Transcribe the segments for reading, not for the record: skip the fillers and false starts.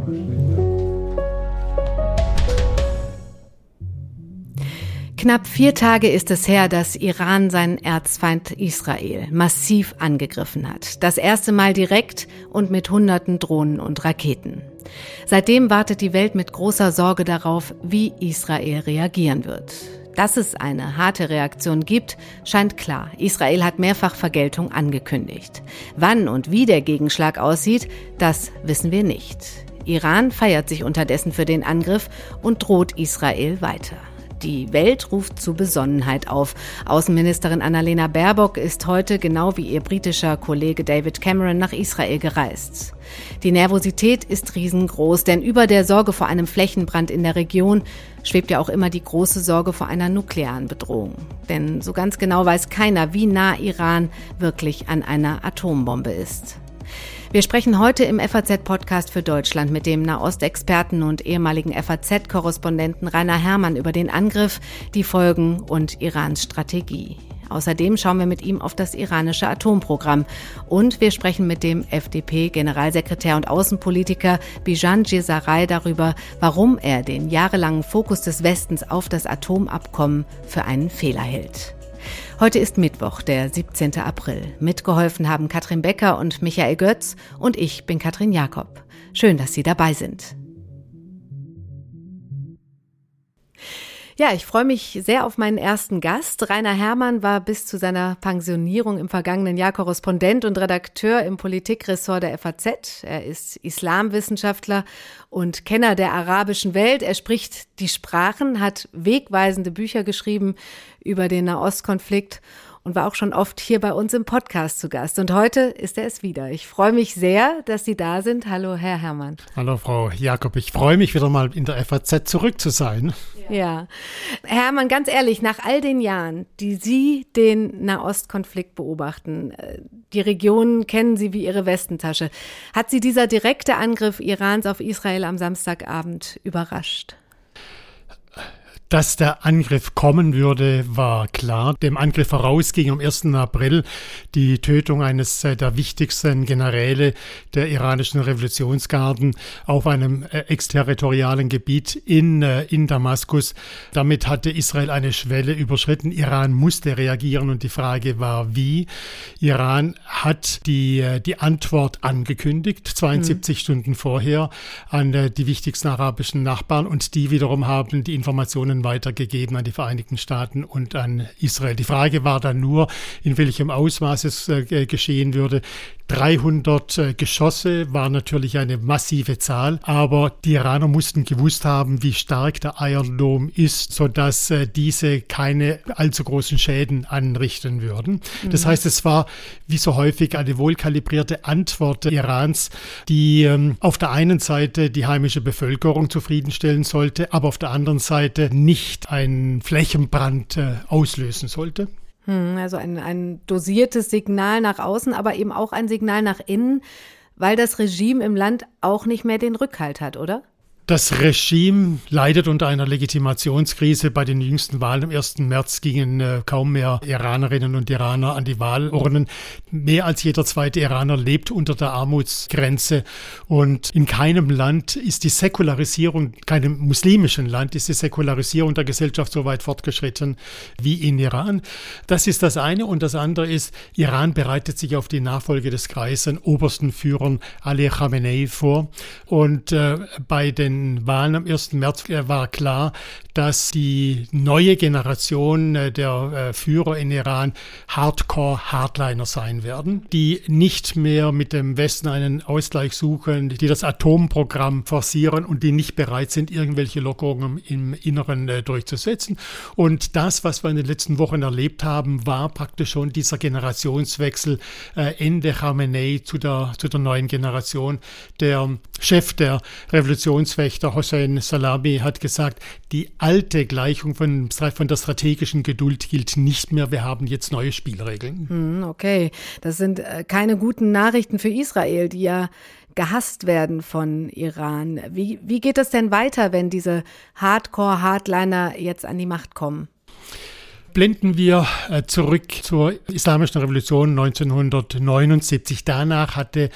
Knapp 4 Tage ist es her, dass Iran seinen Erzfeind Israel massiv angegriffen hat. Das erste Mal direkt und mit Hunderten Drohnen und Raketen. Seitdem wartet die Welt mit großer Sorge darauf, wie Israel reagieren wird. Dass es eine harte Reaktion gibt, scheint klar. Israel hat mehrfach Vergeltung angekündigt. Wann und wie der Gegenschlag aussieht, das wissen wir nicht. Iran feiert sich unterdessen für den Angriff und droht Israel weiter. Die Welt ruft zu Besonnenheit auf. Außenministerin Annalena Baerbock ist heute, genau wie ihr britischer Kollege David Cameron, nach Israel gereist. Die Nervosität ist riesengroß, denn über der Sorge vor einem Flächenbrand in der Region schwebt ja auch immer die große Sorge vor einer nuklearen Bedrohung. Denn so ganz genau weiß keiner, wie nah Iran wirklich an einer Atombombe ist. Wir sprechen heute im FAZ-Podcast für Deutschland mit dem Nahostexperten und ehemaligen FAZ-Korrespondenten Rainer Herrmann über den Angriff, die Folgen und Irans Strategie. Außerdem schauen wir mit ihm auf das iranische Atomprogramm. Und wir sprechen mit dem FDP-Generalsekretär und Außenpolitiker Bijan Cesarei darüber, warum er den jahrelangen Fokus des Westens auf das Atomabkommen für einen Fehler hält. Heute ist Mittwoch, der 17. April. Mitgeholfen haben Katrin Becker und Michael Götz und ich bin Katrin Jakob. Schön, dass Sie dabei sind. Ja, ich freue mich sehr auf meinen ersten Gast. Rainer Herrmann war bis zu seiner Pensionierung im vergangenen Jahr Korrespondent und Redakteur im Politikressort der FAZ. Er ist Islamwissenschaftler und Kenner der arabischen Welt. Er spricht die Sprachen, hat wegweisende Bücher geschrieben über den Nahostkonflikt und war auch schon oft hier bei uns im Podcast zu Gast. Und heute ist er es wieder. Ich freue mich sehr, dass Sie da sind. Hallo, Herr Herrmann. Hallo, Frau Jakob. Ich freue mich, wieder mal in der FAZ zurück zu sein. Ja. Herr Herrmann, ganz ehrlich, nach all den Jahren, die Sie den Nahostkonflikt beobachten, die Region kennen Sie wie Ihre Westentasche, hat Sie dieser direkte Angriff Irans auf Israel am Samstagabend überrascht? Dass der Angriff kommen würde, war klar. Dem Angriff voraus ging am 1. April die Tötung eines der wichtigsten Generäle der iranischen Revolutionsgarden auf einem exterritorialen Gebiet in Damaskus. Damit hatte Israel eine Schwelle überschritten. Iran musste reagieren und die Frage war, wie. Iran hat die Antwort angekündigt, 72 Stunden vorher, an die wichtigsten arabischen Nachbarn, und die wiederum haben die Informationen weitergegeben an die Vereinigten Staaten und an Israel. Die Frage war dann nur, in welchem Ausmaß es geschehen würde. 300 Geschosse war natürlich eine massive Zahl, aber die Iraner mussten gewusst haben, wie stark der Iron Dome ist, sodass diese keine allzu großen Schäden anrichten würden. Das heißt, es war wie so häufig eine wohlkalibrierte Antwort Irans, die auf der einen Seite die heimische Bevölkerung zufriedenstellen sollte, aber auf der anderen Seite nicht einen Flächenbrand auslösen sollte. Also ein dosiertes Signal nach außen, aber eben auch ein Signal nach innen, weil das Regime im Land auch nicht mehr den Rückhalt hat, oder? Das Regime leidet unter einer Legitimationskrise. Bei den jüngsten Wahlen am 1. März gingen kaum mehr Iranerinnen und Iraner an die Wahlurnen. Mehr als jeder zweite Iraner lebt unter der Armutsgrenze. Und in keinem Land ist die Säkularisierung, keinem muslimischen Land ist die Säkularisierung der Gesellschaft so weit fortgeschritten wie in Iran. Das ist das eine. Und das andere ist, Iran bereitet sich auf die Nachfolge des greisen obersten Führers Ali Khamenei vor. Und bei den Wahlen am 1. März war klar, dass die neue Generation der Führer in Iran Hardcore-Hardliner sein werden, die nicht mehr mit dem Westen einen Ausgleich suchen, die das Atomprogramm forcieren und die nicht bereit sind, irgendwelche Lockerungen im Inneren durchzusetzen. Und das, was wir in den letzten Wochen erlebt haben, war praktisch schon dieser Generationswechsel, Ende Khamenei zu der neuen Generation. Der Chef der Revolutionswächter, Hossein Salami, hat gesagt, die alte Gleichung von der strategischen Geduld gilt nicht mehr. Wir haben jetzt neue Spielregeln. Okay, das sind keine guten Nachrichten für Israel, die ja gehasst werden von Iran. Wie geht es denn weiter, wenn diese Hardcore-Hardliner jetzt an die Macht kommen? Blenden wir zurück zur Islamischen Revolution 1979. Danach hatte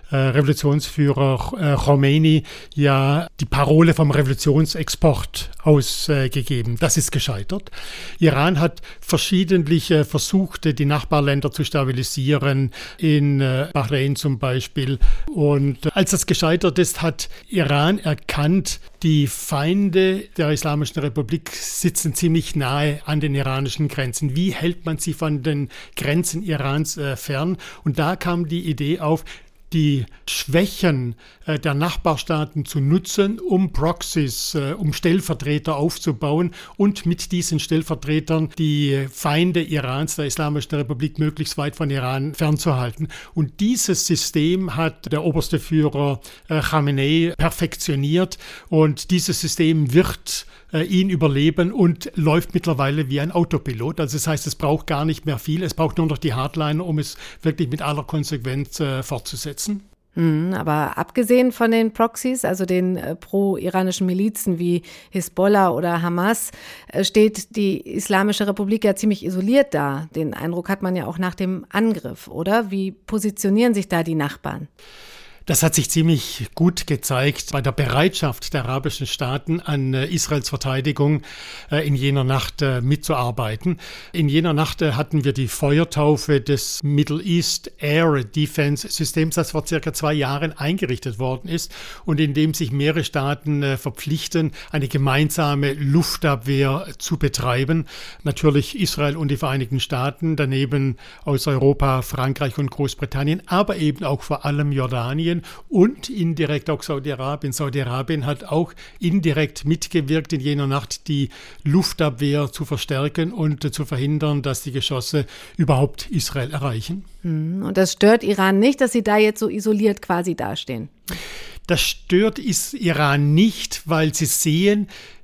Revolutionsführer Khomeini ja die Parole vom Revolutionsexport ausgegeben. Das ist gescheitert. Iran hat verschiedentlich versucht, die Nachbarländer zu stabilisieren, in Bahrain zum Beispiel. Und als das gescheitert ist, hat Iran erkannt, die Feinde der Islamischen Republik sitzen ziemlich nahe an den iranischen Grenzen. Wie hält man sie von den Grenzen Irans fern? Und da kam die Idee auf, die Schwächen der Nachbarstaaten zu nutzen, um Proxys, um Stellvertreter aufzubauen und mit diesen Stellvertretern die Feinde Irans, der Islamischen Republik, möglichst weit von Iran fernzuhalten. Und dieses System hat der oberste Führer Khamenei perfektioniert und dieses System wird ihn überleben und läuft mittlerweile wie ein Autopilot. Also das heißt, es braucht gar nicht mehr viel, es braucht nur noch die Hardliner, um es wirklich mit aller Konsequenz fortzusetzen. Aber abgesehen von den Proxys, also den pro-iranischen Milizen wie Hisbollah oder Hamas, steht die Islamische Republik ja ziemlich isoliert da. Den Eindruck hat man ja auch nach dem Angriff, oder? Wie positionieren sich da die Nachbarn? Das hat sich ziemlich gut gezeigt bei der Bereitschaft der arabischen Staaten, an Israels Verteidigung in jener Nacht mitzuarbeiten. In jener Nacht hatten wir die Feuertaufe des Middle East Air Defense Systems, das vor circa 2 Jahren eingerichtet worden ist und in dem sich mehrere Staaten verpflichten, eine gemeinsame Luftabwehr zu betreiben. Natürlich Israel und die Vereinigten Staaten, daneben aus Europa, Frankreich und Großbritannien, aber eben auch vor allem Jordanien und indirekt auch Saudi-Arabien. Saudi-Arabien hat auch indirekt mitgewirkt, in jener Nacht die Luftabwehr zu verstärken und zu verhindern, dass die Geschosse überhaupt Israel erreichen. Und das stört Iran nicht, dass sie da jetzt so isoliert quasi dastehen? Das stört Iran nicht, weil sie sehen,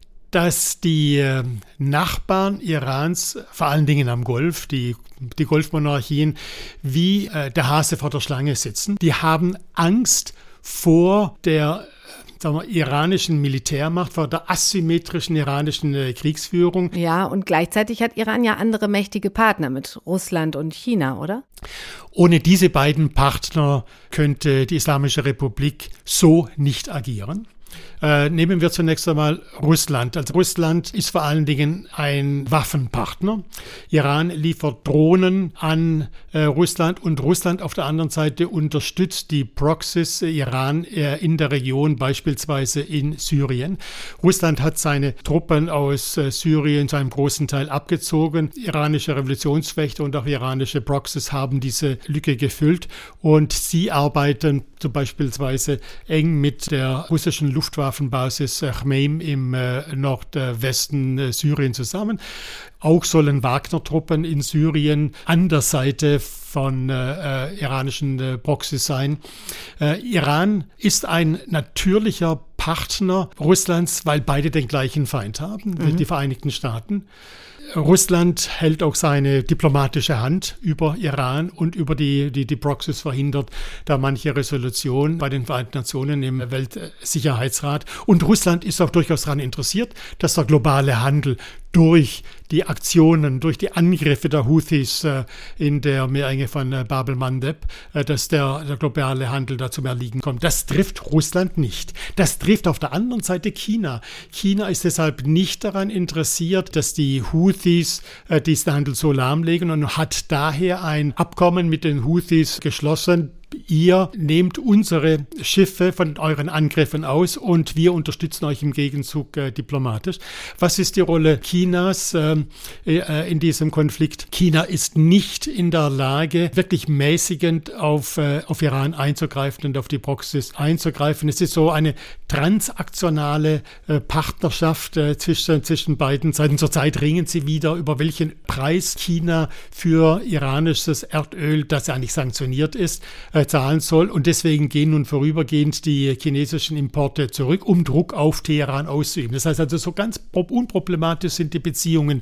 dass die Nachbarn Irans, vor allen Dingen am Golf, die Golfmonarchien, wie der Hase vor der Schlange sitzen. Die haben Angst vor der iranischen Militärmacht, vor der asymmetrischen iranischen Kriegsführung. Ja, und gleichzeitig hat Iran ja andere mächtige Partner mit Russland und China, oder? Ohne diese beiden Partner könnte die Islamische Republik so nicht agieren. Nehmen wir zunächst einmal Russland. Also Russland ist vor allen Dingen ein Waffenpartner. Iran liefert Drohnen an Russland und Russland auf der anderen Seite unterstützt die Proxys Iran in der Region, beispielsweise in Syrien. Russland hat seine Truppen aus Syrien zu einem großen Teil abgezogen. Iranische Revolutionsfechter und auch iranische Proxys haben diese Lücke gefüllt und sie arbeiten zum beispielsweise eng mit der russischen Luftwaffenbasis Chmeim im Nordwesten Syrien zusammen. Auch sollen Wagner-Truppen in Syrien an der Seite von iranischen Proxys sein. Iran ist ein natürlicher Partner Russlands, weil beide den gleichen Feind haben, die Vereinigten Staaten. Russland hält auch seine diplomatische Hand über Iran und über die Proxys, verhindert da manche Resolution bei den Vereinten Nationen im Weltsicherheitsrat. Und Russland ist auch durchaus daran interessiert, dass der globale Handel durch die Aktionen, durch die Angriffe der Houthis in der Meerenge von Bab el-Mandeb, dass der globale Handel da zum Erliegen kommt. Das trifft Russland nicht. Das trifft auf der anderen Seite China. China ist deshalb nicht daran interessiert, dass die Houthis diesen Handel so lahmlegen und hat daher ein Abkommen mit den Houthis geschlossen. Ihr nehmt unsere Schiffe von euren Angriffen aus und wir unterstützen euch im Gegenzug diplomatisch. Was ist die Rolle Chinas in diesem Konflikt? China ist nicht in der Lage, wirklich mäßigend auf Iran einzugreifen und auf die Proxys einzugreifen. Es ist so eine transaktionale Partnerschaft zwischen beiden Seiten. Zurzeit ringen sie wieder, über welchen Preis China für iranisches Erdöl, das ja eigentlich sanktioniert ist, zahlen soll. Und deswegen gehen nun vorübergehend die chinesischen Importe zurück, um Druck auf Teheran auszuüben. Das heißt also, so ganz unproblematisch sind die Beziehungen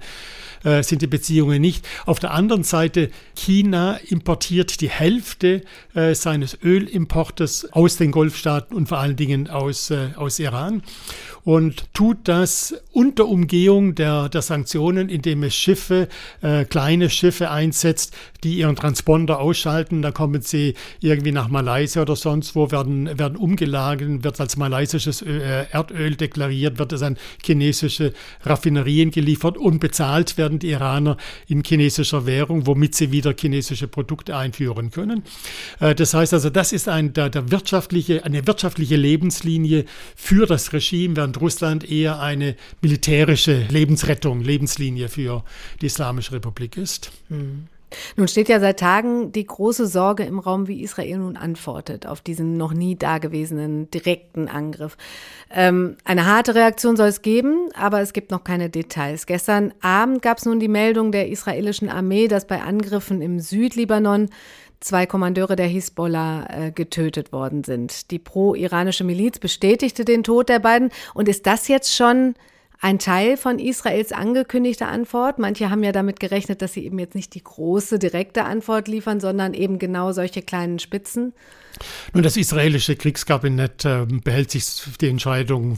nicht. Auf der anderen Seite, China importiert die Hälfte seines Ölimportes aus den Golfstaaten und vor allen Dingen aus aus Iran und tut das unter Umgehung der Sanktionen, indem es kleine Schiffe einsetzt, die ihren Transponder ausschalten. Da kommen sie irgendwie nach Malaysia oder sonst wo, werden umgelagert, wird als malaysisches Erdöl deklariert, wird es an chinesische Raffinerien geliefert und bezahlt werden die Iraner in chinesischer Währung, womit sie wieder chinesische Produkte einführen können. Das heißt also, das ist eine wirtschaftliche Lebenslinie für das Regime, während Russland eher eine militärische Lebenslinie für die Islamische Republik ist. Nun steht ja seit Tagen die große Sorge im Raum, wie Israel nun antwortet auf diesen noch nie dagewesenen direkten Angriff. Eine harte Reaktion soll es geben, aber es gibt noch keine Details. Gestern Abend gab es nun die Meldung der israelischen Armee, dass bei Angriffen im Südlibanon 2 Kommandeure der Hisbollah getötet worden sind. Die pro-iranische Miliz bestätigte den Tod der beiden. Und ist das jetzt schon ein Teil von Israels angekündigter Antwort? Manche haben ja damit gerechnet, dass sie eben jetzt nicht die große, direkte Antwort liefern, sondern eben genau solche kleinen Spitzen. Nun, das israelische Kriegskabinett behält sich die Entscheidung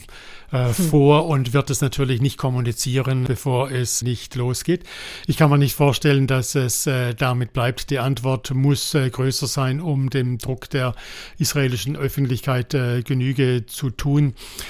vor und wird es natürlich nicht kommunizieren, bevor es nicht losgeht. Ich kann mir nicht vorstellen, dass es damit bleibt. Die Antwort muss größer sein, um dem Druck der israelischen Öffentlichkeit Genüge zu tun.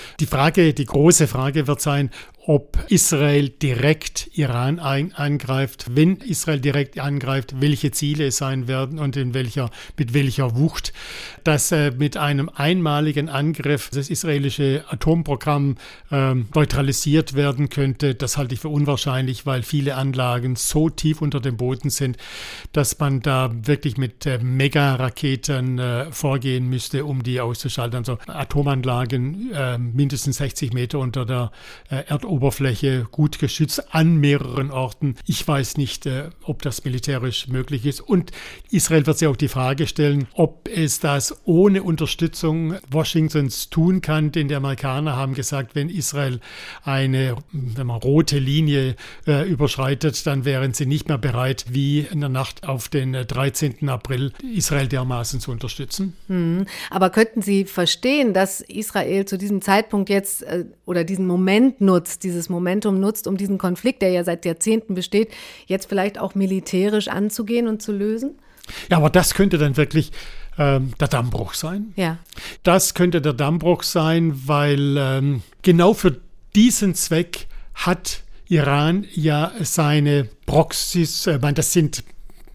Die große Frage wird sein, ob Israel direkt Iran angreift. Wenn Israel direkt angreift, welche Ziele es sein werden und mit welcher Wucht. Dass mit einem einmaligen Angriff das israelische Atomprogramm neutralisiert werden könnte, das halte ich für unwahrscheinlich, weil viele Anlagen so tief unter dem Boden sind, dass man da wirklich mit Megaraketen vorgehen müsste, um die auszuschalten. Also Atomanlagen mindestens 60 Meter unter der Erdoberfläche, gut geschützt an mehreren Orten. Ich weiß nicht, ob das militärisch möglich ist. Und Israel wird sich auch die Frage stellen, ob es das ohne Unterstützung Washingtons tun kann, denn die Amerikaner haben gesagt, wenn Israel eine rote Linie überschreitet, dann wären sie nicht mehr bereit, wie in der Nacht auf den 13. April Israel dermaßen zu unterstützen. Aber könnten Sie verstehen, dass Israel zu diesem Zeitpunkt jetzt oder diesen Moment nutzt, dieses Momentum nutzt, um diesen Konflikt, der ja seit Jahrzehnten besteht, jetzt vielleicht auch militärisch anzugehen und zu lösen? Ja, aber das könnte dann wirklich der Dammbruch sein. Ja. Das könnte der Dammbruch sein, weil genau für diesen Zweck hat Iran ja seine Proxys, das sind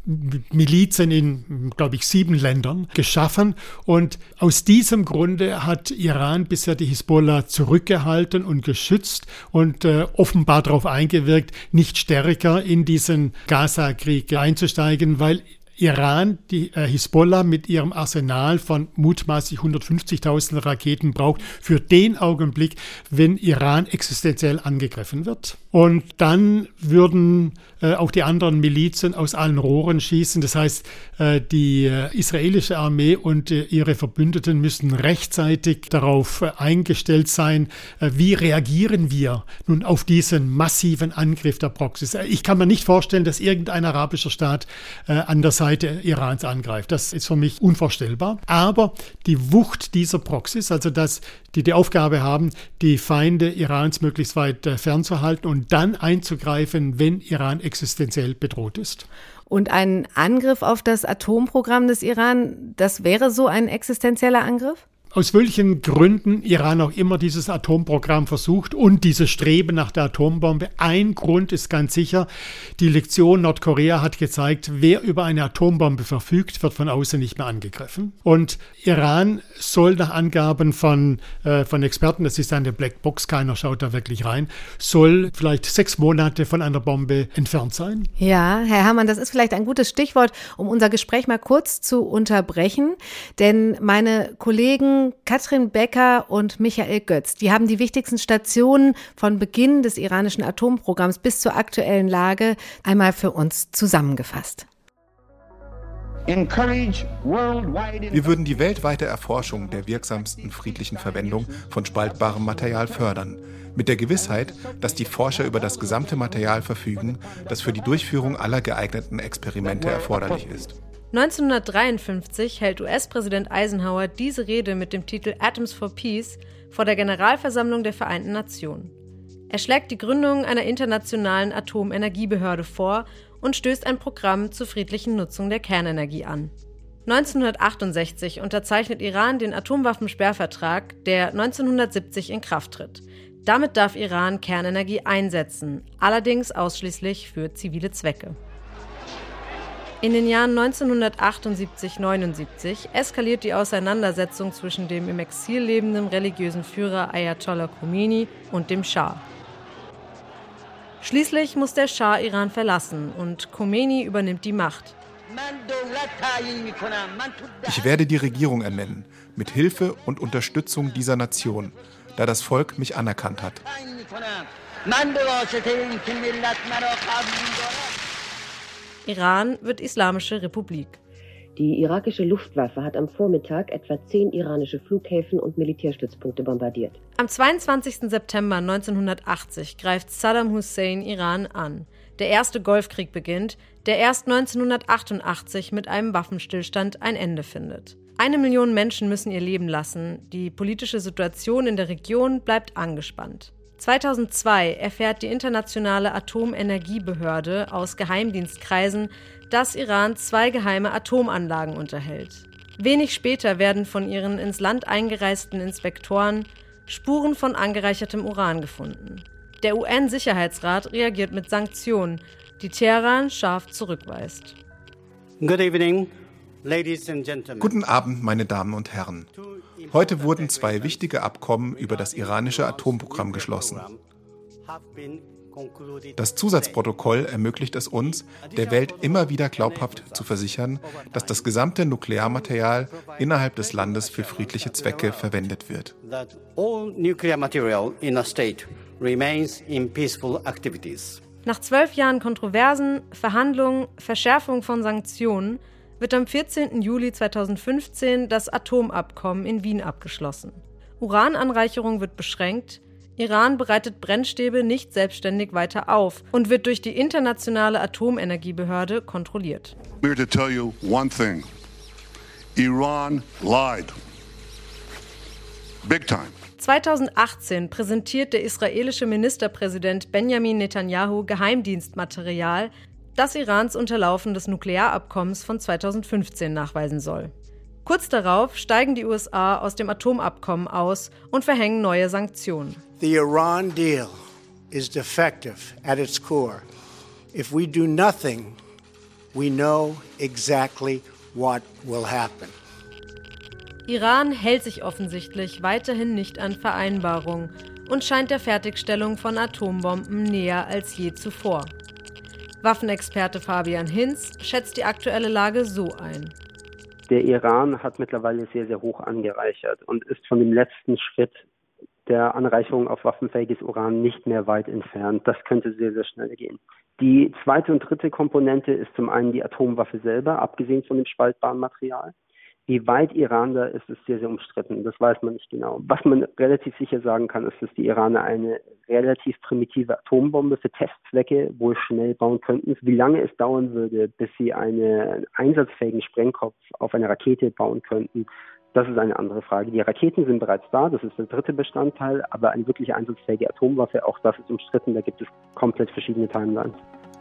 Milizen in, glaube ich, 7 Ländern geschaffen. Und aus diesem Grunde hat Iran bisher die Hisbollah zurückgehalten und geschützt und offenbar darauf eingewirkt, nicht stärker in diesen Gaza-Krieg einzusteigen, weil Iran die Hisbollah mit ihrem Arsenal von mutmaßlich 150.000 Raketen braucht für den Augenblick, wenn Iran existenziell angegriffen wird. Und dann würden auch die anderen Milizen aus allen Rohren schießen. Das heißt, die israelische Armee und ihre Verbündeten müssen rechtzeitig darauf eingestellt sein, wie reagieren wir nun auf diesen massiven Angriff der Proxys. Ich kann mir nicht vorstellen, dass irgendein arabischer Staat an der Seite Irans angreift. Das ist für mich unvorstellbar. Aber die Wucht dieser Proxys, also dass die Aufgabe haben, die Feinde Irans möglichst weit fernzuhalten und dann einzugreifen, wenn Iran existenziell bedroht ist. Und ein Angriff auf das Atomprogramm des Iran, das wäre so ein existenzieller Angriff? Aus welchen Gründen Iran auch immer dieses Atomprogramm versucht und dieses Streben nach der Atombombe. Ein Grund ist ganz sicher, die Lektion Nordkorea hat gezeigt, wer über eine Atombombe verfügt, wird von außen nicht mehr angegriffen. Und Iran soll nach Angaben von Experten, das ist eine Blackbox, keiner schaut da wirklich rein, soll vielleicht 6 Monate von einer Bombe entfernt sein. Ja, Herr Herrmann, das ist vielleicht ein gutes Stichwort, um unser Gespräch mal kurz zu unterbrechen. Denn meine Kollegen Katrin Becker und Michael Götz, die haben die wichtigsten Stationen von Beginn des iranischen Atomprogramms bis zur aktuellen Lage einmal für uns zusammengefasst. Wir würden die weltweite Erforschung der wirksamsten friedlichen Verwendung von spaltbarem Material fördern, mit der Gewissheit, dass die Forscher über das gesamte Material verfügen, das für die Durchführung aller geeigneten Experimente erforderlich ist. 1953 hält US-Präsident Eisenhower diese Rede mit dem Titel Atoms for Peace vor der Generalversammlung der Vereinten Nationen. Er schlägt die Gründung einer internationalen Atomenergiebehörde vor und stößt ein Programm zur friedlichen Nutzung der Kernenergie an. 1968 unterzeichnet Iran den Atomwaffensperrvertrag, der 1970 in Kraft tritt. Damit darf Iran Kernenergie einsetzen, allerdings ausschließlich für zivile Zwecke. In den Jahren 1978-79 eskaliert die Auseinandersetzung zwischen dem im Exil lebenden religiösen Führer Ayatollah Khomeini und dem Schah. Schließlich muss der Schah Iran verlassen und Khomeini übernimmt die Macht. Ich werde die Regierung ernennen, mit Hilfe und Unterstützung dieser Nation, da das Volk mich anerkannt hat. Iran wird Islamische Republik. Die irakische Luftwaffe hat am Vormittag etwa 10 iranische Flughäfen und Militärstützpunkte bombardiert. Am 22. September 1980 greift Saddam Hussein Iran an. Der erste Golfkrieg beginnt, der erst 1988 mit einem Waffenstillstand ein Ende findet. 1 Million Menschen müssen ihr Leben lassen. Die politische Situation in der Region bleibt angespannt. 2002 erfährt die Internationale Atomenergiebehörde aus Geheimdienstkreisen, dass Iran 2 geheime Atomanlagen unterhält. Wenig später werden von ihren ins Land eingereisten Inspektoren Spuren von angereichertem Uran gefunden. Der UN-Sicherheitsrat reagiert mit Sanktionen, die Teheran scharf zurückweist. Good evening, ladies and gentlemen. Guten Abend, meine Damen und Herren. Heute wurden 2 wichtige Abkommen über das iranische Atomprogramm geschlossen. Das Zusatzprotokoll ermöglicht es uns, der Welt immer wieder glaubhaft zu versichern, dass das gesamte Nuklearmaterial innerhalb des Landes für friedliche Zwecke verwendet wird. Nach 12 Jahren Kontroversen, Verhandlungen, Verschärfung von Sanktionen wird am 14. Juli 2015 das Atomabkommen in Wien abgeschlossen. Urananreicherung wird beschränkt, Iran bereitet Brennstäbe nicht selbstständig weiter auf und wird durch die Internationale Atomenergiebehörde kontrolliert. We're to tell you one thing. Iran lied. Big time. 2018 präsentiert der israelische Ministerpräsident Benjamin Netanyahu Geheimdienstmaterial, das Irans Unterlaufen des Nuklearabkommens von 2015 nachweisen soll. Kurz darauf steigen die USA aus dem Atomabkommen aus und verhängen neue Sanktionen. The Iran deal is defective at its core. If we do nothing, we know exactly what will happen. Iran hält sich offensichtlich weiterhin nicht an Vereinbarungen und scheint der Fertigstellung von Atombomben näher als je zuvor. Waffenexperte Fabian Hinz schätzt die aktuelle Lage so ein. Der Iran hat mittlerweile sehr, sehr hoch angereichert und ist von dem letzten Schritt der Anreicherung auf waffenfähiges Uran nicht mehr weit entfernt. Das könnte sehr, sehr schnell gehen. Die zweite und dritte Komponente ist zum einen die Atomwaffe selber, abgesehen von dem spaltbaren Material. Wie weit Iran da ist, ist sehr, sehr umstritten. Das weiß man nicht genau. Was man relativ sicher sagen kann, ist, dass die Iraner eine relativ primitive Atombombe für Testzwecke wohl schnell bauen könnten. Wie lange es dauern würde, bis sie einen einsatzfähigen Sprengkopf auf eine Rakete bauen könnten, das ist eine andere Frage. Die Raketen sind bereits da, das ist der dritte Bestandteil, aber eine wirklich einsatzfähige Atomwaffe, auch das ist umstritten, da gibt es komplett verschiedene Timelines.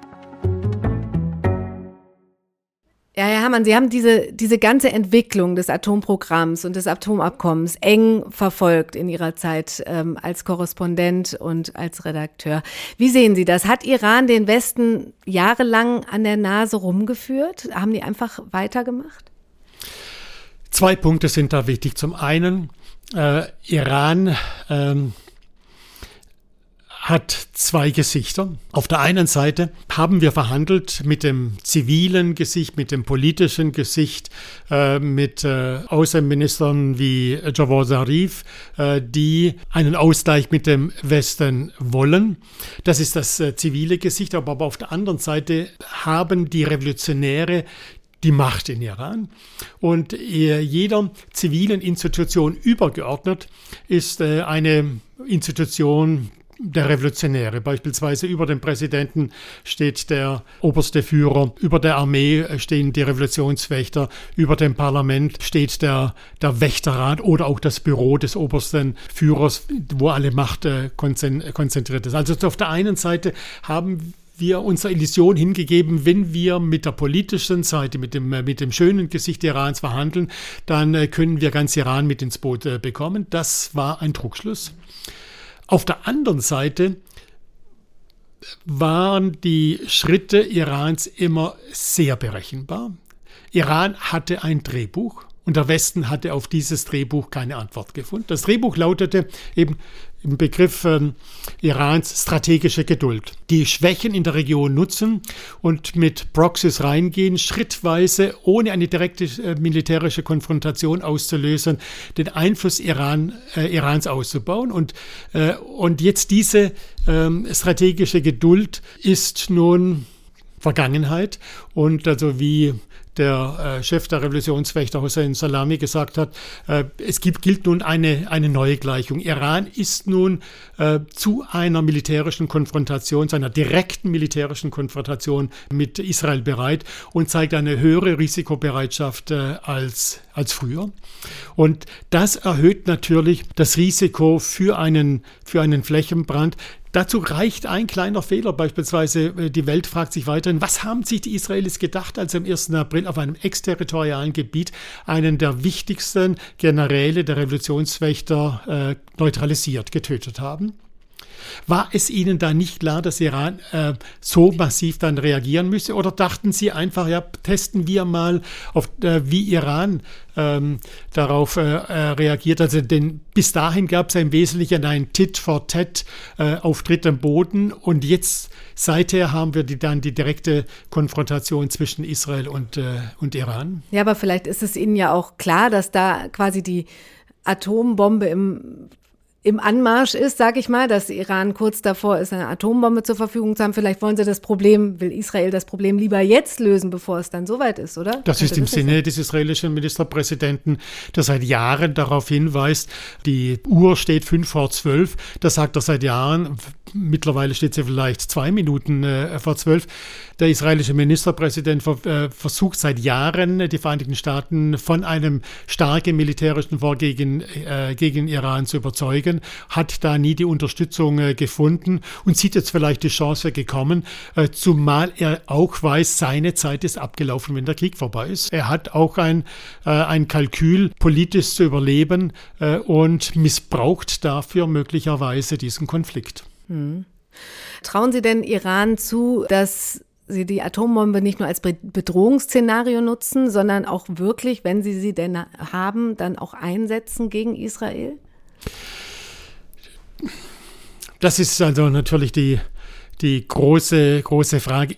Ja, Herr Hamann, Sie haben diese ganze Entwicklung des Atomprogramms und des Atomabkommens eng verfolgt in Ihrer Zeit als Korrespondent und als Redakteur. Wie sehen Sie das? Hat Iran den Westen jahrelang an der Nase rumgeführt? Haben die einfach weitergemacht? 2 Punkte sind da wichtig. Zum einen, Iran hat 2 Gesichter. Auf der einen Seite haben wir verhandelt mit dem zivilen Gesicht, mit dem politischen Gesicht, mit Außenministern wie Jawad Zarif, die einen Ausgleich mit dem Westen wollen. Das ist das zivile Gesicht. Aber auf der anderen Seite haben die Revolutionäre die Macht in Iran. Und jeder zivilen Institution übergeordnet ist eine Institution, der Revolutionäre. Beispielsweise über dem Präsidenten steht der oberste Führer, über der Armee stehen die Revolutionswächter, über dem Parlament steht der Wächterrat oder auch das Büro des obersten Führers, wo alle Macht konzentriert ist. Also auf der einen Seite haben wir unserer Illusion hingegeben, wenn wir mit der politischen Seite, mit dem schönen Gesicht Irans verhandeln, dann können wir ganz Iran mit ins Boot bekommen. Das war ein Trugschluss. Auf der anderen Seite waren die Schritte Irans immer sehr berechenbar. Iran hatte ein Drehbuch und der Westen hatte auf dieses Drehbuch keine Antwort gefunden. Das Drehbuch lautete eben im Begriff Irans strategische Geduld. Die Schwächen in der Region nutzen und mit Proxys reingehen, schrittweise, ohne eine direkte militärische Konfrontation auszulösen, den Einfluss Irans auszubauen. Und jetzt diese strategische Geduld ist nun Vergangenheit. Und also wie der Chef der Revolutionswächter Hossein Salami gesagt hat, es gilt nun eine neue Gleichung. Iran ist nun zu einer militärischen Konfrontation, zu einer direkten militärischen Konfrontation mit Israel bereit und zeigt eine höhere Risikobereitschaft als früher. Und das erhöht natürlich das Risiko für einen Flächenbrand. Dazu reicht ein kleiner Fehler, beispielsweise die Welt fragt sich weiterhin, was haben sich die Israelis gedacht, als sie am 1. April auf einem exterritorialen Gebiet einen der wichtigsten Generäle der Revolutionswächter getötet haben? War es Ihnen da nicht klar, dass Iran so massiv dann reagieren müsse? Oder dachten Sie einfach, ja, testen wir mal, wie Iran darauf reagiert? Also denn bis dahin gab es im Wesentlichen einen Tit-for-Tat-Auftritt am Boden und jetzt, seither haben wir dann die direkte Konfrontation zwischen Israel und Iran. Ja, aber vielleicht ist es Ihnen ja auch klar, dass da quasi die Atombombe im Anmarsch ist, sage ich mal, dass Iran kurz davor ist, eine Atombombe zur Verfügung zu haben. Vielleicht will Israel das Problem lieber jetzt lösen, bevor es dann soweit ist, oder? Das ist im Sinne des israelischen Ministerpräsidenten, der seit Jahren darauf hinweist, die Uhr steht 11:55. Das sagt er seit Jahren. Mittlerweile steht sie vielleicht 2 Minuten vor 12. Der israelische Ministerpräsident versucht seit Jahren, die Vereinigten Staaten von einem starken militärischen Vorgehen gegen Iran zu überzeugen, hat da nie die Unterstützung gefunden und sieht jetzt vielleicht die Chance gekommen, zumal er auch weiß, seine Zeit ist abgelaufen, wenn der Krieg vorbei ist. Er hat auch ein Kalkül, politisch zu überleben und missbraucht dafür möglicherweise diesen Konflikt. Trauen Sie denn Iran zu, dass Sie die Atombombe nicht nur als Bedrohungsszenario nutzen, sondern auch wirklich, wenn Sie denn haben, dann auch einsetzen gegen Israel? Das ist also natürlich die große Frage.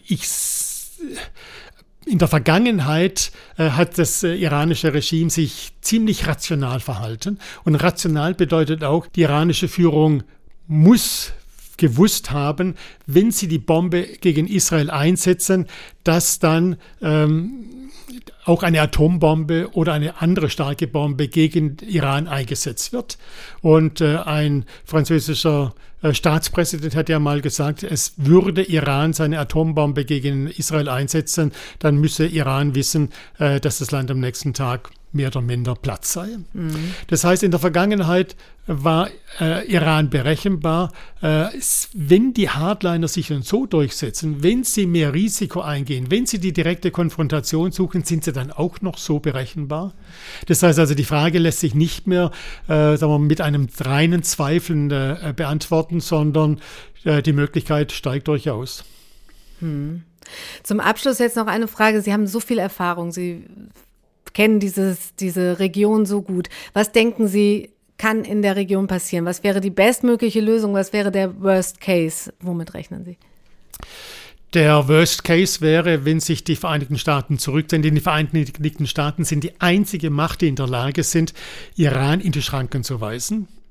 In der Vergangenheit hat das iranische Regime sich ziemlich rational verhalten. Und rational bedeutet auch, die iranische Führung muss gewusst haben, wenn sie die Bombe gegen Israel einsetzen, dass dann auch eine Atombombe oder eine andere starke Bombe gegen Iran eingesetzt wird. Und ein französischer Staatspräsident hat ja mal gesagt, es würde Iran seine Atombombe gegen Israel einsetzen, dann müsse Iran wissen, dass das Land am nächsten Tag mehr oder minder platt sei. Mhm. Das heißt, in der Vergangenheit war Iran berechenbar. Wenn die Hardliner sich dann so durchsetzen, wenn sie mehr Risiko eingehen, wenn sie die direkte Konfrontation suchen, sind sie dann auch noch so berechenbar? Das heißt also, die Frage lässt sich nicht mehr mit einem reinen Zweifeln beantworten, sondern die Möglichkeit steigt durchaus. Zum Abschluss jetzt noch eine Frage. Sie haben so viel Erfahrung, Sie kennen diese Region so gut. Was denken Sie, kann in der Region passieren? Was wäre die bestmögliche Lösung? Was wäre der Worst Case? Womit rechnen Sie? Der Worst Case wäre, wenn sich die Vereinigten Staaten zurückziehen, denn die Vereinigten Staaten sind die einzige Macht, die in der Lage sind, Iran in die Schranken zu weisen.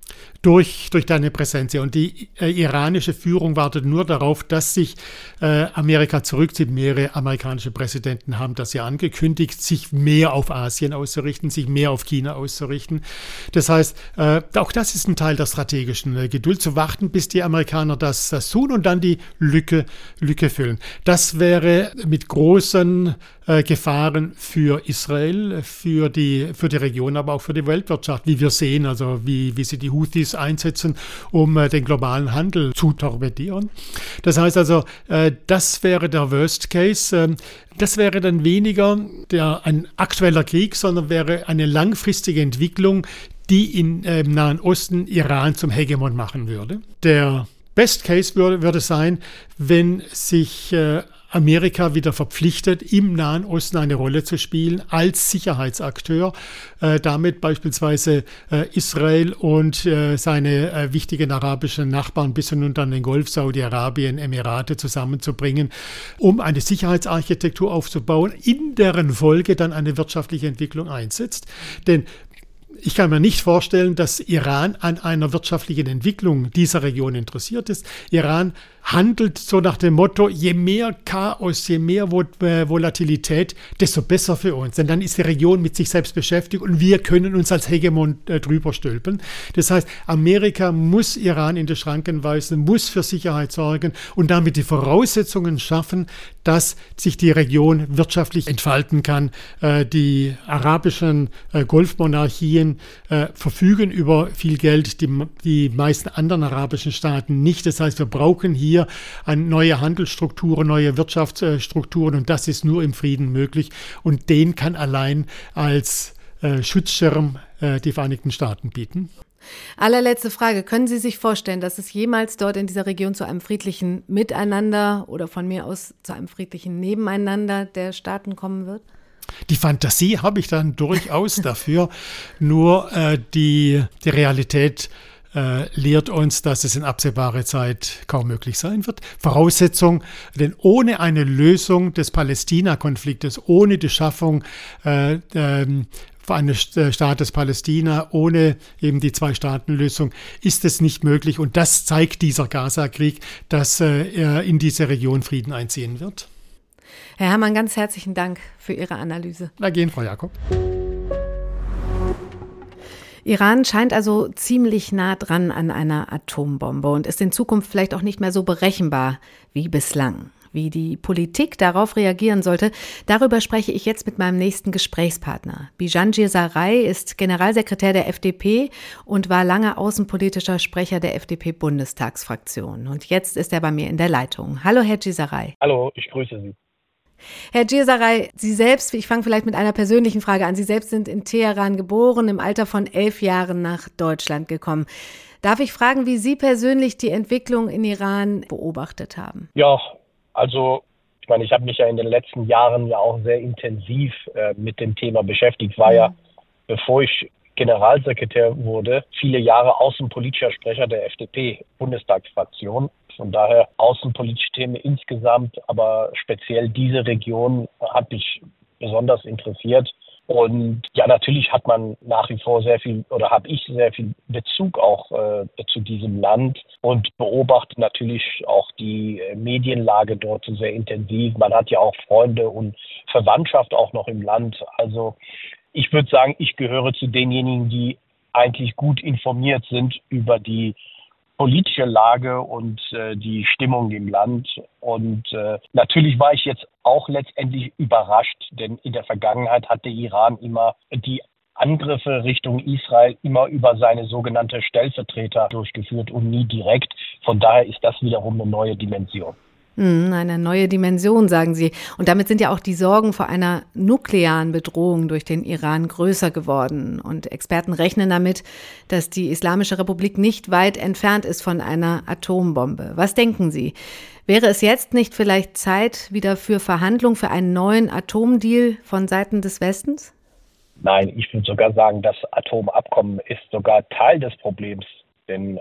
Durch deine Präsenz. Und die iranische Führung wartet nur darauf, dass sich Amerika zurückzieht. Mehrere amerikanische Präsidenten haben das ja angekündigt, sich mehr auf Asien auszurichten, sich mehr auf China auszurichten. Das heißt, auch das ist ein Teil der strategischen Geduld, zu warten, bis die Amerikaner das tun und dann die Lücke füllen. Das wäre mit großen Gefahren für Israel, für die Region, aber auch für die Weltwirtschaft, wie wir sehen, also wie sie die Houthis einsetzen, um den globalen Handel zu torpedieren. Das heißt also, das wäre der Worst Case. Das wäre dann weniger ein aktueller Krieg, sondern wäre eine langfristige Entwicklung, die im Nahen Osten Iran zum Hegemon machen würde. Der Best Case würde sein, wenn sich Amerika wieder verpflichtet, im Nahen Osten eine Rolle zu spielen als Sicherheitsakteur, damit beispielsweise Israel und seine wichtigen arabischen Nachbarn bis hinunter an den Golf, Saudi-Arabien, Emirate zusammenzubringen, um eine Sicherheitsarchitektur aufzubauen, in deren Folge dann eine wirtschaftliche Entwicklung einsetzt. Denn ich kann mir nicht vorstellen, dass Iran an einer wirtschaftlichen Entwicklung dieser Region interessiert ist. Iran handelt so nach dem Motto, je mehr Chaos, je mehr Volatilität, desto besser für uns. Denn dann ist die Region mit sich selbst beschäftigt und wir können uns als Hegemon drüber stülpen. Das heißt, Amerika muss Iran in die Schranken weisen, muss für Sicherheit sorgen und damit die Voraussetzungen schaffen, dass sich die Region wirtschaftlich entfalten kann. Die arabischen Golfmonarchien verfügen über viel Geld, die meisten anderen arabischen Staaten nicht. Das heißt, wir brauchen hier neue Handelsstrukturen, neue Wirtschaftsstrukturen und das ist nur im Frieden möglich und den kann allein als Schutzschirm die Vereinigten Staaten bieten. Allerletzte Frage. Können Sie sich vorstellen, dass es jemals dort in dieser Region zu einem friedlichen Miteinander oder von mir aus zu einem friedlichen Nebeneinander der Staaten kommen wird? Die Fantasie habe ich dann durchaus dafür, nur die Realität lehrt uns, dass es in absehbarer Zeit kaum möglich sein wird. Voraussetzung, denn ohne eine Lösung des Palästina-Konfliktes, ohne die Schaffung eines Staates Palästina, ohne eben die Zwei-Staaten-Lösung, ist es nicht möglich. Und das zeigt dieser Gaza-Krieg, dass in diese Region Frieden einziehen wird. Herr Herrmann, ganz herzlichen Dank für Ihre Analyse. Na gehen, Frau Jakob. Iran scheint also ziemlich nah dran an einer Atombombe und ist in Zukunft vielleicht auch nicht mehr so berechenbar wie bislang. Wie die Politik darauf reagieren sollte, darüber spreche ich jetzt mit meinem nächsten Gesprächspartner. Bijanjir Sarai ist Generalsekretär der FDP und war lange außenpolitischer Sprecher der FDP-Bundestagsfraktion. Und jetzt ist er bei mir in der Leitung. Hallo, Herr Sarai. Hallo, ich grüße Sie. Herr Sarai, Sie selbst, ich fange vielleicht mit einer persönlichen Frage an. Sie selbst sind in Teheran geboren, im Alter von 11 Jahren nach Deutschland gekommen. Darf ich fragen, wie Sie persönlich die Entwicklung in Iran beobachtet haben? Ja, also ich meine, ich habe mich ja in den letzten Jahren ja auch sehr intensiv mit dem Thema beschäftigt. War ja, bevor ich Generalsekretär wurde, viele Jahre außenpolitischer Sprecher der FDP-Bundestagsfraktion. Von daher außenpolitische Themen insgesamt, aber speziell diese Region hat mich besonders interessiert. Und ja, natürlich hat man nach wie vor sehr viel oder habe ich sehr viel Bezug auch zu diesem Land und beobachte natürlich auch die Medienlage dort sehr intensiv. Man hat ja auch Freunde und Verwandtschaft auch noch im Land. Also ich würde sagen, ich gehöre zu denjenigen, die eigentlich gut informiert sind über die politische Lage und die Stimmung im Land. Und natürlich war ich jetzt auch letztendlich überrascht, denn in der Vergangenheit hat der Iran immer die Angriffe Richtung Israel immer über seine sogenannte Stellvertreter durchgeführt und nie direkt. Von daher ist das wiederum eine neue Dimension. Eine neue Dimension, sagen Sie. Und damit sind ja auch die Sorgen vor einer nuklearen Bedrohung durch den Iran größer geworden. Und Experten rechnen damit, dass die Islamische Republik nicht weit entfernt ist von einer Atombombe. Was denken Sie? Wäre es jetzt nicht vielleicht Zeit wieder für Verhandlungen, für einen neuen Atomdeal von Seiten des Westens? Nein, ich würde sogar sagen, das Atomabkommen ist sogar Teil des Problems. Denn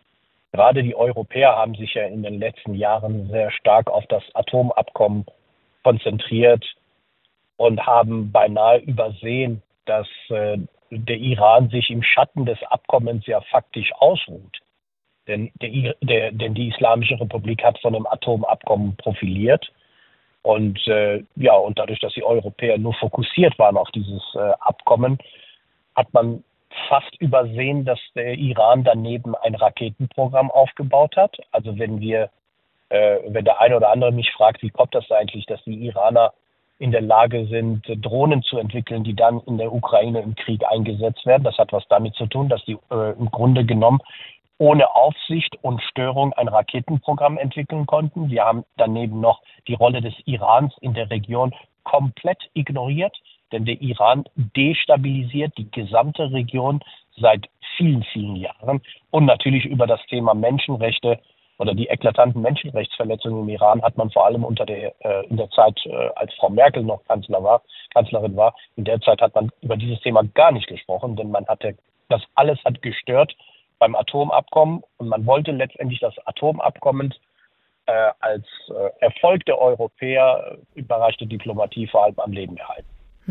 gerade die Europäer haben sich ja in den letzten Jahren sehr stark auf das Atomabkommen konzentriert und haben beinahe übersehen, dass der Iran sich im Schatten des Abkommens ja faktisch ausruht. Denn die Islamische Republik hat von einem Atomabkommen profiliert. Und und dadurch, dass die Europäer nur fokussiert waren auf dieses Abkommen, hat man fast übersehen, dass der Iran daneben ein Raketenprogramm aufgebaut hat. Also wenn der eine oder andere mich fragt, wie kommt das eigentlich, dass die Iraner in der Lage sind, Drohnen zu entwickeln, die dann in der Ukraine im Krieg eingesetzt werden. Das hat was damit zu tun, dass die im Grunde genommen ohne Aufsicht und Störung ein Raketenprogramm entwickeln konnten. Sie haben daneben noch die Rolle des Irans in der Region komplett ignoriert, denn der Iran destabilisiert die gesamte Region seit vielen, vielen Jahren. Und natürlich über das Thema Menschenrechte oder die eklatanten Menschenrechtsverletzungen im Iran hat man vor allem in der Zeit, als Frau Merkel noch Kanzlerin war, in der Zeit hat man über dieses Thema gar nicht gesprochen, denn das alles hat gestört beim Atomabkommen und man wollte letztendlich das Atomabkommen als Erfolg der Europäer überreichte Diplomatie vor allem am Leben erhalten.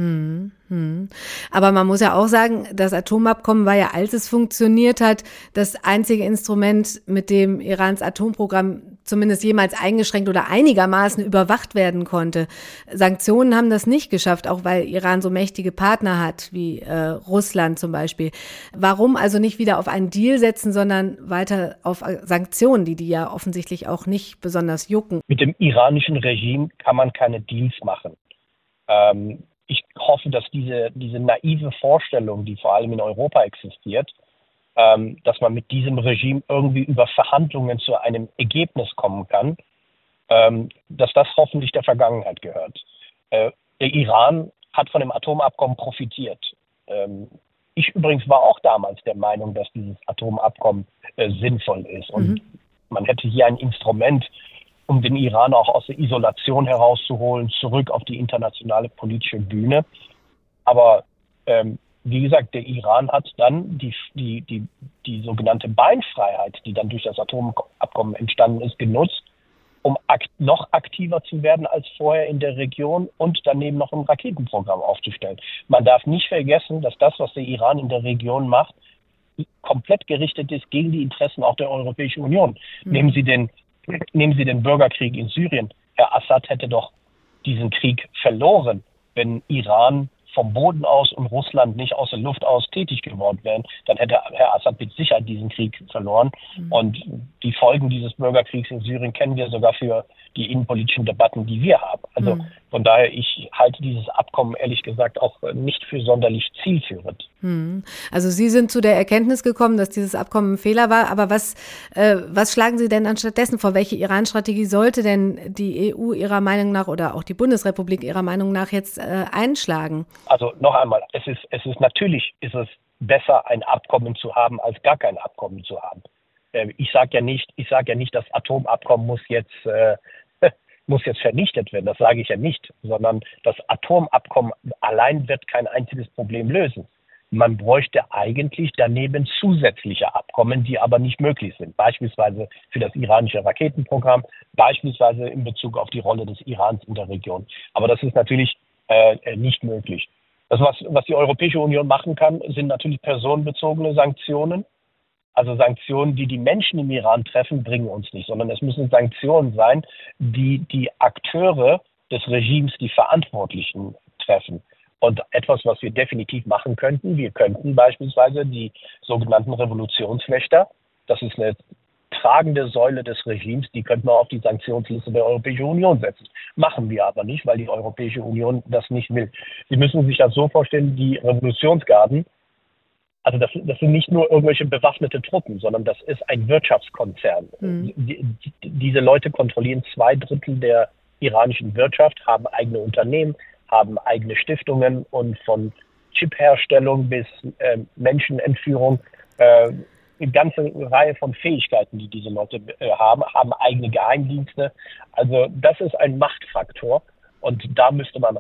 Aber man muss ja auch sagen, das Atomabkommen war ja, als es funktioniert hat, das einzige Instrument, mit dem Irans Atomprogramm zumindest jemals eingeschränkt oder einigermaßen überwacht werden konnte. Sanktionen haben das nicht geschafft, auch weil Iran so mächtige Partner hat, wie Russland zum Beispiel. Warum also nicht wieder auf einen Deal setzen, sondern weiter auf Sanktionen, die ja offensichtlich auch nicht besonders jucken? Mit dem iranischen Regime kann man keine Deals machen. Ich hoffe, dass diese naive Vorstellung, die vor allem in Europa existiert, dass man mit diesem Regime irgendwie über Verhandlungen zu einem Ergebnis kommen kann, dass das hoffentlich der Vergangenheit gehört. Der Iran hat von dem Atomabkommen profitiert. Ich übrigens war auch damals der Meinung, dass dieses Atomabkommen sinnvoll ist. Und man hätte hier ein Instrument, um den Iran auch aus der Isolation herauszuholen, zurück auf die internationale politische Bühne. Aber wie gesagt, der Iran hat dann die sogenannte Beinfreiheit, die dann durch das Atomabkommen entstanden ist, genutzt, um noch aktiver zu werden als vorher in der Region und daneben noch ein Raketenprogramm aufzustellen. Man darf nicht vergessen, dass das, was der Iran in der Region macht, komplett gerichtet ist gegen die Interessen auch der Europäischen Union. Nehmen Sie den Bürgerkrieg in Syrien. Herr Assad hätte doch diesen Krieg verloren, wenn Iran vom Boden aus und Russland nicht aus der Luft aus tätig geworden wären. Dann hätte Herr Assad mit Sicherheit diesen Krieg verloren. Und die Folgen dieses Bürgerkriegs in Syrien kennen wir sogar für die innenpolitischen Debatten, die wir haben. Also von daher, ich halte dieses Abkommen ehrlich gesagt auch nicht für sonderlich zielführend. Also Sie sind zu der Erkenntnis gekommen, dass dieses Abkommen ein Fehler war. Aber was schlagen Sie denn anstattdessen vor? Welche Iran-Strategie sollte denn die EU Ihrer Meinung nach oder auch die Bundesrepublik Ihrer Meinung nach jetzt einschlagen? Also noch einmal, es ist natürlich besser, ein Abkommen zu haben, als gar kein Abkommen zu haben. Ich sage ja nicht, das Atomabkommen muss jetzt vernichtet werden. Das sage ich ja nicht, sondern das Atomabkommen allein wird kein einziges Problem lösen. Man bräuchte eigentlich daneben zusätzliche Abkommen, die aber nicht möglich sind. Beispielsweise für das iranische Raketenprogramm, beispielsweise in Bezug auf die Rolle des Irans in der Region. Aber das ist natürlich nicht möglich. Das, was die Europäische Union machen kann, sind natürlich personenbezogene Sanktionen. Also Sanktionen, die die Menschen im Iran treffen, bringen uns nicht, sondern es müssen Sanktionen sein, die die Akteure des Regimes, die Verantwortlichen treffen. Und etwas, was wir definitiv machen könnten, wir könnten beispielsweise die sogenannten Revolutionswächter, das ist eine tragende Säule des Regimes, die könnten wir auf die Sanktionsliste der Europäischen Union setzen. Machen wir aber nicht, weil die Europäische Union das nicht will. Sie müssen sich das so vorstellen, die Revolutionsgarden, also das sind nicht nur irgendwelche bewaffnete Truppen, sondern das ist ein Wirtschaftskonzern. Diese Leute kontrollieren 2/3 der iranischen Wirtschaft, haben eigene Unternehmen, haben eigene Stiftungen und von Chipherstellung bis Menschenentführung eine ganze Reihe von Fähigkeiten, die diese Leute haben eigene Geheimdienste. Also das ist ein Machtfaktor und da müsste man ran.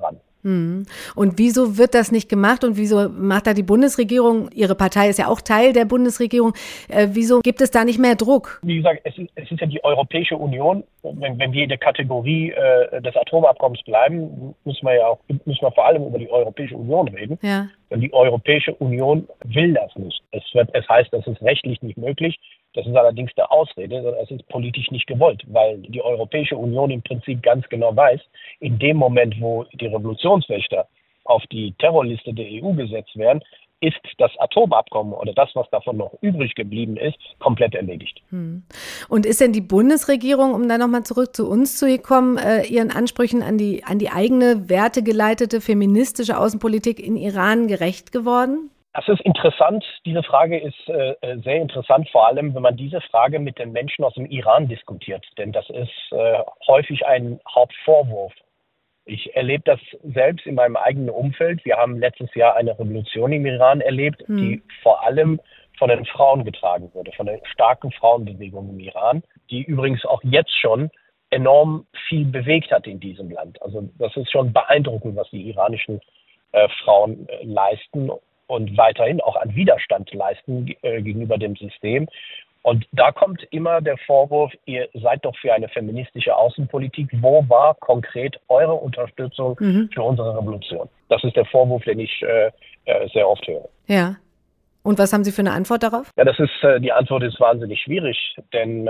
Und wieso wird das nicht gemacht und wieso macht da die Bundesregierung, Ihre Partei ist ja auch Teil der Bundesregierung, wieso gibt es da nicht mehr Druck? Wie gesagt, es ist ja die Europäische Union. Wenn wir in der Kategorie des Atomabkommens bleiben, müssen wir vor allem über die Europäische Union reden. Ja. Und die Europäische Union will das nicht. Es heißt, das ist rechtlich nicht möglich. Das ist allerdings eine Ausrede, sondern es ist politisch nicht gewollt, weil die Europäische Union im Prinzip ganz genau weiß, in dem Moment, wo die Revolutionswächter auf die Terrorliste der EU gesetzt werden, ist das Atomabkommen oder das, was davon noch übrig geblieben ist, komplett erledigt. Und ist denn die Bundesregierung, um da nochmal zurück zu uns zu kommen, ihren Ansprüchen an die eigene wertegeleitete feministische Außenpolitik in Iran gerecht geworden? Das ist interessant. Diese Frage ist sehr interessant, vor allem, wenn man diese Frage mit den Menschen aus dem Iran diskutiert. Denn das ist häufig ein Hauptvorwurf. Ich erlebe das selbst in meinem eigenen Umfeld. Wir haben letztes Jahr eine Revolution im Iran erlebt, die vor allem von den Frauen getragen wurde, von der starken Frauenbewegung im Iran, die übrigens auch jetzt schon enorm viel bewegt hat in diesem Land. Also das ist schon beeindruckend, was die iranischen Frauen leisten und weiterhin auch an Widerstand leisten gegenüber dem System. Und da kommt immer der Vorwurf, ihr seid doch für eine feministische Außenpolitik. Wo war konkret eure Unterstützung für unsere Revolution? Das ist der Vorwurf, den ich sehr oft höre. Ja. Und was haben Sie für eine Antwort darauf? Ja, die Antwort ist wahnsinnig schwierig, denn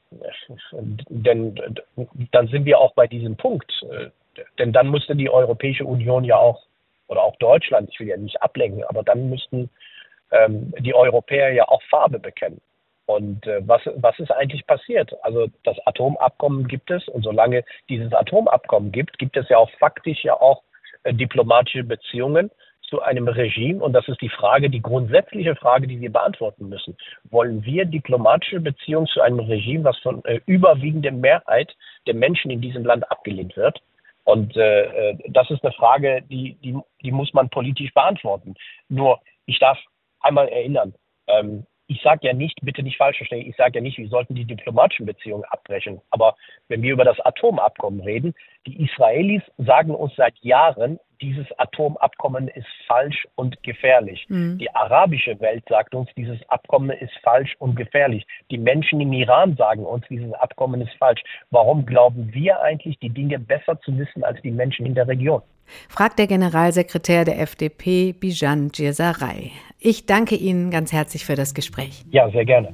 dann sind wir auch bei diesem Punkt. Denn dann müsste die Europäische Union ja auch, oder auch Deutschland, ich will ja nicht ablenken, aber dann müssten die Europäer ja auch Farbe bekennen. Und was ist eigentlich passiert? Also das Atomabkommen gibt es und solange dieses Atomabkommen gibt es ja auch faktisch ja auch diplomatische Beziehungen zu einem Regime und das ist die grundsätzliche Frage, die wir beantworten müssen. Wollen wir diplomatische Beziehungen zu einem Regime, was von überwiegender Mehrheit der Menschen in diesem Land abgelehnt wird? Und das ist eine Frage, die muss man politisch beantworten. Nur, ich darf einmal erinnern, ich sage ja nicht, bitte nicht falsch verstehen, ich sage ja nicht, wir sollten die diplomatischen Beziehungen abbrechen. Aber wenn wir über das Atomabkommen reden, die Israelis sagen uns seit Jahren, dieses Atomabkommen ist falsch und gefährlich. Die arabische Welt sagt uns, dieses Abkommen ist falsch und gefährlich. Die Menschen im Iran sagen uns, dieses Abkommen ist falsch. Warum glauben wir eigentlich, die Dinge besser zu wissen als die Menschen in der Region? Fragt der Generalsekretär der FDP, Bijan Djesaray. Ich danke Ihnen ganz herzlich für das Gespräch. Ja, sehr gerne.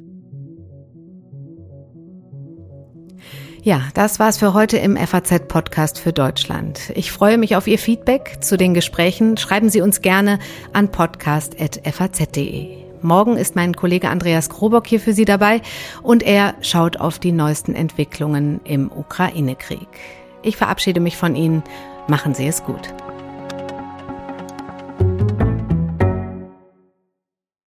Ja, das war's für heute im FAZ-Podcast für Deutschland. Ich freue mich auf Ihr Feedback zu den Gesprächen. Schreiben Sie uns gerne an podcast@faz.de. Morgen ist mein Kollege Andreas Krobock hier für Sie dabei und er schaut auf die neuesten Entwicklungen im Ukraine-Krieg. Ich verabschiede mich von Ihnen. Machen Sie es gut.